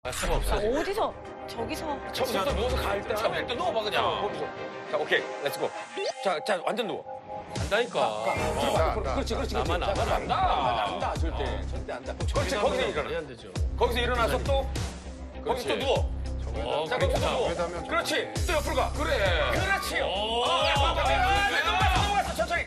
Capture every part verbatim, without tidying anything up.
아, 수가 없어. 아, 어디서? 저기서. 저기서 누워서 가, 일단. 자, 일단 누워봐, 그냥. 어. 거기서. 자, 오케이. 렛츠고. 자, 자, 완전 누워. 안다니까. 들어봐. 그렇지, 그렇지, 그렇지. 나만 자, 나만 안다. 안다. 안다, 절대. 어. 절대 안다. 그렇지, 거기서 일어나. 안 되죠. 거기서 일어나서 또, 거기서 또 그렇지. 누워. 어, 자, 거기서 그렇다. 누워. 그러면 그렇지. 또 옆으로 가. 그래. 그렇지. 오. 어, 야, 넘어갔어, 넘어갔어, 천천히.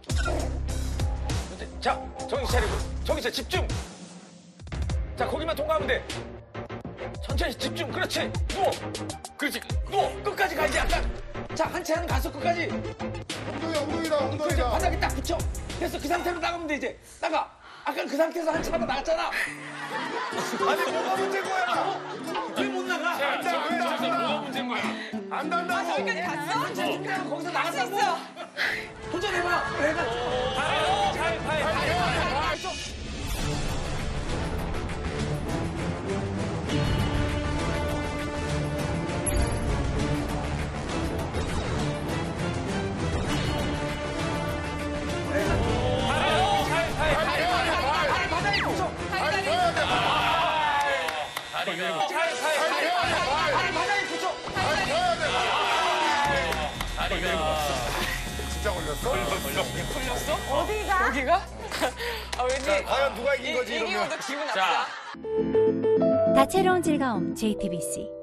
그렇지. 자, 정신 차리고. 정신 차려, 집중. 자, 거기만 통과하면 돼. 천천히 집중. 그렇지. 누워. 그렇지. 누워. 끝까지 가야지, 약간. 자, 한 채는 가서 끝까지. 엉덩이 엉덩이다 그렇지. 엉덩이다. 바닥에 딱 붙여. 됐어. 그 상태로 나가면 돼, 이제. 나가. 아까 그 상태에서 한 채가 나갔잖아. 아니 뭐가 문제인 거야? 왜 못 나가? 안다 안다 뭐가 안다. 문제인 거야? 안 단다고. 저기까지 갔어? 한 채 준비하면 거기서 나간다고. 있어. 도전해봐. 해봐. 잘, 잘, 잘. 발 바닥에 붙여. 발 펴야 돼. 다리가. 발 펴야 돼. 발 바닥에 붙여. 발 펴야 돼. 다리가. 진짜 걸렸어? 풀렸어? 어디가? 여기가? 아, 왠지. 과연 누가 이긴 이- 거지 이기면 이러면? 너 기분 나쁘다. 자. 다채로운 즐거움 제이티비씨